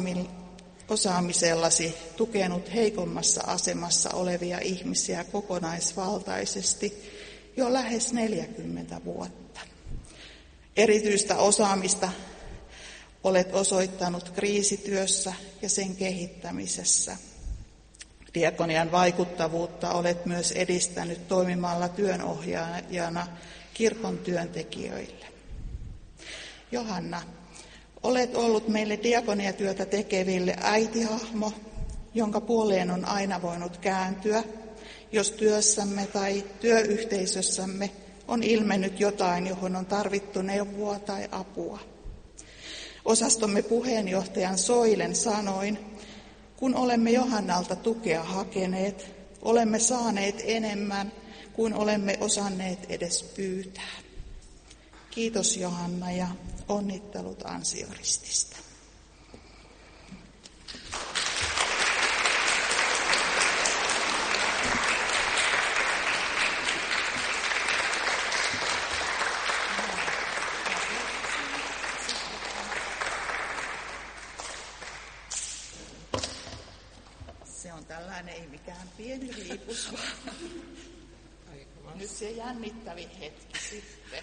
osaamisellasi tukenut heikommassa asemassa olevia ihmisiä kokonaisvaltaisesti jo lähes neljäkymmentä vuotta. Erityistä osaamista olet osoittanut kriisityössä ja sen kehittämisessä. Diakonian vaikuttavuutta olet myös edistänyt toimimalla työnohjaajana kirkon työntekijöille. Johanna, olet ollut meille diakoniatyötä tekeville äitihahmo, jonka puoleen on aina voinut kääntyä, jos työssämme tai työyhteisössämme on ilmennyt jotain, johon on tarvittu neuvoa tai apua. Osastomme puheenjohtajan Soilen sanoin, kun olemme Johannalta tukea hakeneet, olemme saaneet enemmän kuin olemme osanneet edes pyytää. Kiitos Johanna ja onnittelut ansiorististä. Se on tällainen, ei mikään pieni riipus, vaan nyt se jännittävin hetki sitten.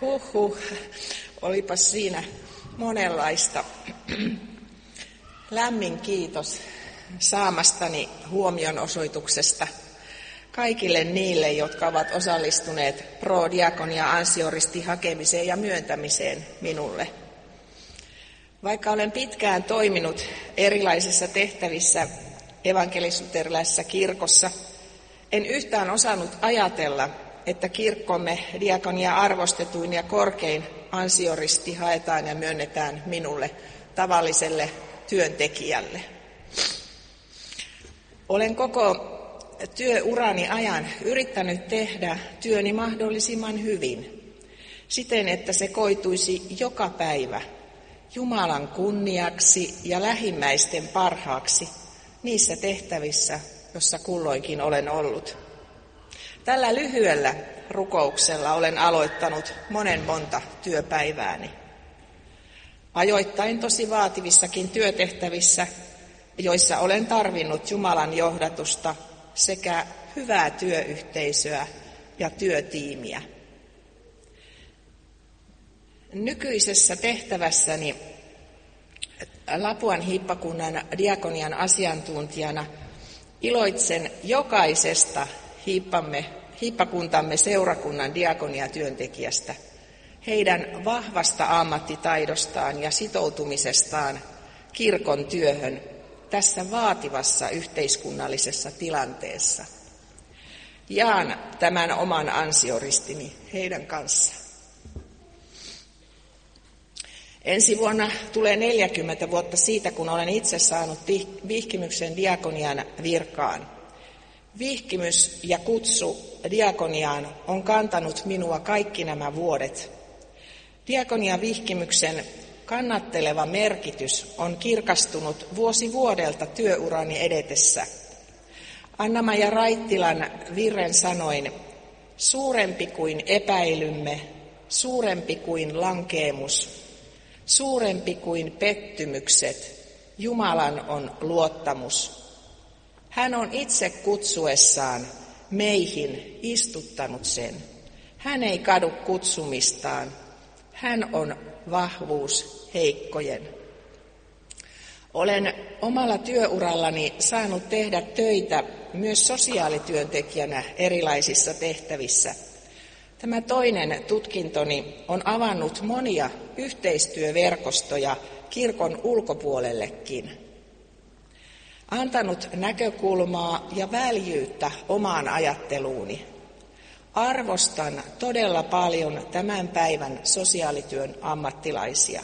Huhhuh, olipas siinä monenlaista. Lämmin kiitos saamastani huomionosoituksesta kaikille niille, jotka ovat osallistuneet pro-diakonia ansioristin hakemiseen ja myöntämiseen minulle. Vaikka olen pitkään toiminut erilaisissa tehtävissä evankelis-luterilaisessa kirkossa, en yhtään osannut ajatella, että kirkkomme diakonia arvostetuin ja korkein ansioristi haetaan ja myönnetään minulle, tavalliselle työntekijälle. Olen koko työurani ajan yrittänyt tehdä työni mahdollisimman hyvin, siten että se koituisi joka päivä Jumalan kunniaksi ja lähimmäisten parhaaksi niissä tehtävissä, jossa kulloinkin olen ollut. Tällä lyhyellä rukouksella olen aloittanut monen monta työpäivääni. Ajoittain tosi vaativissakin työtehtävissä, joissa olen tarvinnut Jumalan johdatusta sekä hyvää työyhteisöä ja työtiimiä. Nykyisessä tehtävässäni Lapuan hiippakunnan diakonian asiantuntijana iloitsen jokaisesta hiippamme, hiippakuntamme seurakunnan diakoniatyöntekijästä, heidän vahvasta ammattitaidostaan ja sitoutumisestaan kirkon työhön tässä vaativassa yhteiskunnallisessa tilanteessa. Jaan tämän oman ansioristini heidän kanssaan. Ensi vuonna tulee neljäkymmentä vuotta siitä, kun olen itse saanut vihkimyksen diakonian virkaan. Vihkimys ja kutsu diakoniaan on kantanut minua kaikki nämä vuodet. Diakonian vihkimyksen kannatteleva merkitys on kirkastunut vuosi vuodelta työurani edetessä. Anna-Maija Raittilan virren sanoin, suurempi kuin epäilymme, suurempi kuin lankeemus, suurempi kuin pettymykset, Jumalan on luottamus. Hän on itse kutsuessaan meihin istuttanut sen. Hän ei kadu kutsumistaan. Hän on vahvuus heikkojen. Olen omalla työurallani saanut tehdä töitä myös sosiaalityöntekijänä erilaisissa tehtävissä. Tämä toinen tutkintoni on avannut monia yhteistyöverkostoja kirkon ulkopuolellekin. Antanut näkökulmaa ja väljyyttä omaan ajatteluuni. Arvostan todella paljon tämän päivän sosiaalityön ammattilaisia.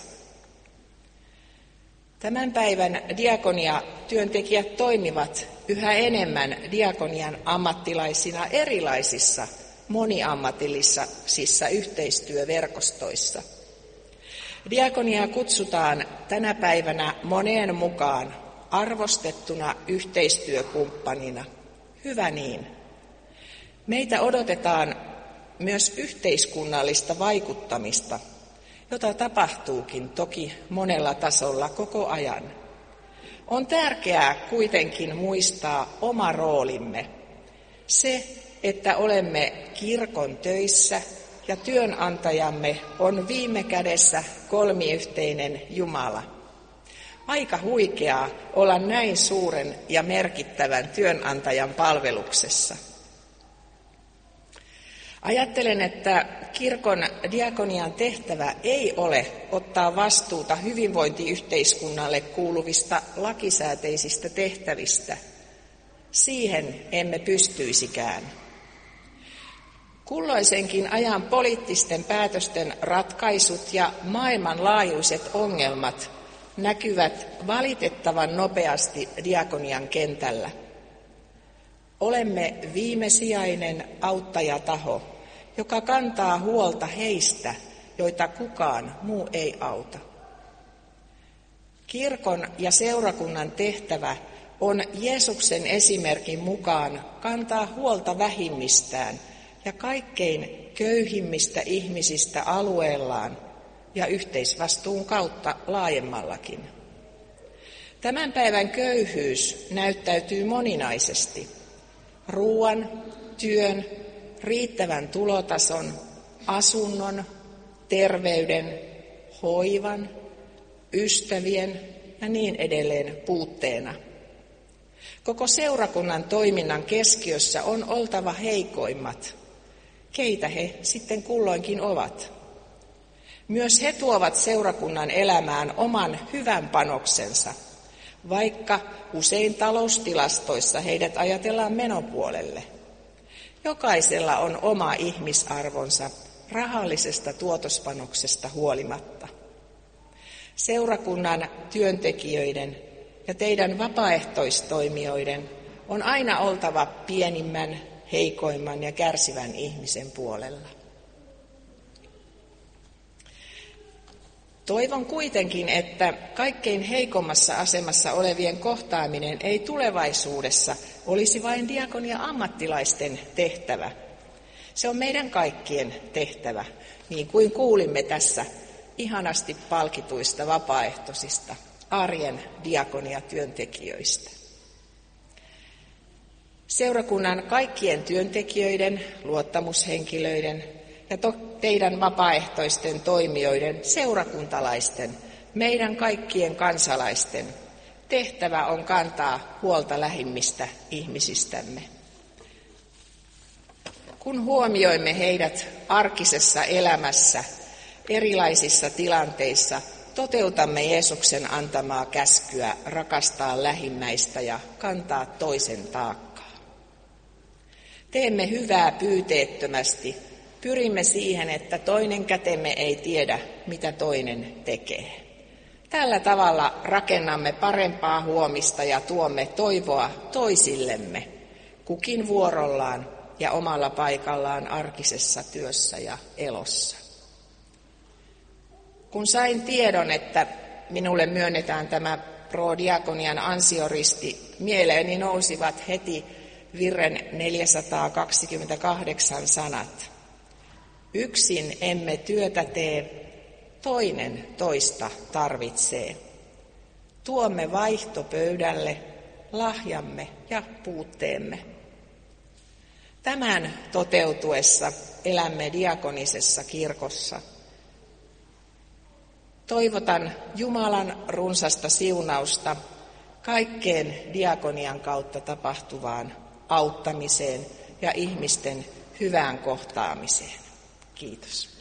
Tämän päivän diakonia-työntekijät toimivat yhä enemmän diakonian ammattilaisina erilaisissa moniammatillisissa yhteistyöverkostoissa. Diakoniaa kutsutaan tänä päivänä moneen mukaan arvostettuna yhteistyökumppanina. Hyvä niin. Meitä odotetaan myös yhteiskunnallista vaikuttamista, jota tapahtuukin toki monella tasolla koko ajan. On tärkeää kuitenkin muistaa oma roolimme. Se, että olemme kirkon töissä ja työnantajamme on viime kädessä kolmiyhteinen Jumala. Aika huikeaa olla näin suuren ja merkittävän työnantajan palveluksessa. Ajattelen, että kirkon diakonian tehtävä ei ole ottaa vastuuta hyvinvointiyhteiskunnalle kuuluvista lakisääteisistä tehtävistä. Siihen emme pystyisikään. Kulloisenkin ajan poliittisten päätösten ratkaisut ja maailmanlaajuiset ongelmat näkyvät valitettavan nopeasti diakonian kentällä. Olemme viimesijainen auttajataho, joka kantaa huolta heistä, joita kukaan muu ei auta. Kirkon ja seurakunnan tehtävä on Jeesuksen esimerkin mukaan kantaa huolta vähimmistään ja kaikkein köyhimmistä ihmisistä alueellaan ja yhteisvastuun kautta laajemmallakin. Tämän päivän köyhyys näyttäytyy moninaisesti. Ruoan, työn, riittävän tulotason, asunnon, terveyden, hoivan, ystävien ja niin edelleen puutteena. Koko seurakunnan toiminnan keskiössä on oltava heikoimmat, keitä he sitten kulloinkin ovat. Myös he tuovat seurakunnan elämään oman hyvän panoksensa, vaikka usein taloustilastoissa heidät ajatellaan menopuolelle. Jokaisella on oma ihmisarvonsa rahallisesta tuotospanoksesta huolimatta. Seurakunnan työntekijöiden ja teidän vapaaehtoistoimijoiden on aina oltava pienimmän, heikoimman ja kärsivän ihmisen puolella. Toivon kuitenkin, että kaikkein heikommassa asemassa olevien kohtaaminen ei tulevaisuudessa olisi vain diakonia-ammattilaisten tehtävä. Se on meidän kaikkien tehtävä, niin kuin kuulimme tässä ihanasti palkituista vapaaehtoisista arjen diakoniatyöntekijöistä. Seurakunnan kaikkien työntekijöiden, luottamushenkilöiden ja teidän vapaaehtoisten toimijoiden, seurakuntalaisten, meidän kaikkien kansalaisten tehtävä on kantaa huolta lähimmistä ihmisistämme. Kun huomioimme heidät arkisessa elämässä, erilaisissa tilanteissa, toteutamme Jeesuksen antamaa käskyä rakastaa lähimmäistä ja kantaa toisen taakkaa. Teemme hyvää pyyteettömästi, pyrimme siihen, että toinen kätemme ei tiedä, mitä toinen tekee. Tällä tavalla rakennamme parempaa huomista ja tuomme toivoa toisillemme, kukin vuorollaan ja omalla paikallaan arkisessa työssä ja elossa. Kun sain tiedon, että minulle myönnetään tämä pro-diakonian ansioristi, mieleeni nousivat heti virren neljäsataakaksikymmentäkahdeksan sanat. Yksin emme työtä tee, toinen toista tarvitsee. Tuomme vaihtopöydälle lahjamme ja puutteemme. Tämän toteutuessa elämme diakonisessa kirkossa. Toivotan Jumalan runsasta siunausta kaikkeen diakonian kautta tapahtuvaan auttamiseen ja ihmisten hyvään kohtaamiseen. Kiitos.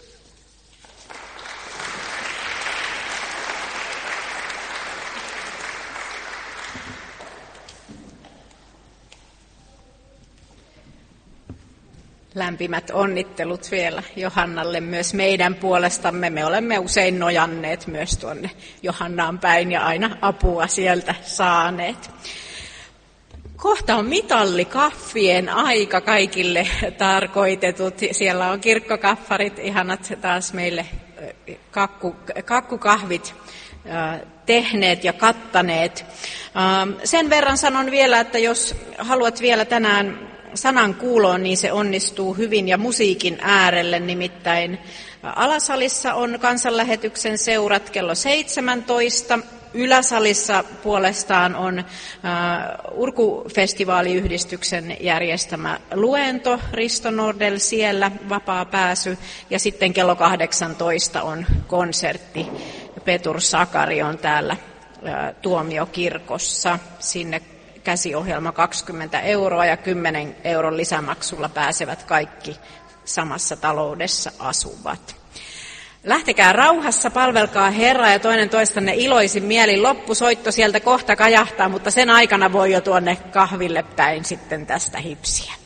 Lämpimät onnittelut vielä Johannalle myös meidän puolestamme. Me olemme usein nojanneet myös tuonne Johannaan päin ja aina apua sieltä saaneet. Kohta on mitallikaffien aika kaikille tarkoitetut. Siellä on kirkkokaffarit, ihanat taas meille kakku, kakkukahvit tehneet ja kattaneet. Sen verran sanon vielä, että jos haluat vielä tänään sanan kuuloon, niin se onnistuu hyvin ja musiikin äärelle. Nimittäin alasalissa on kansanlähetyksen seurat kello seitsemäntoista. Yläsalissa puolestaan on uh, Urku-festivaaliyhdistyksen järjestämä luento, Risto Nordel siellä, vapaa pääsy. Ja sitten kello kahdeksantoista on konsertti. Petur Sakari on täällä uh, Tuomiokirkossa. Sinne käsiohjelma kaksikymmentä euroa ja kymmenen euron lisämaksulla pääsevät kaikki samassa taloudessa asuvat. Lähtekää rauhassa, palvelkaa Herraa ja toinen toistanne iloisin mielin. Loppusoitto sieltä kohta kajahtaa, mutta sen aikana voi jo tuonne kahville päin sitten tästä hipsiä.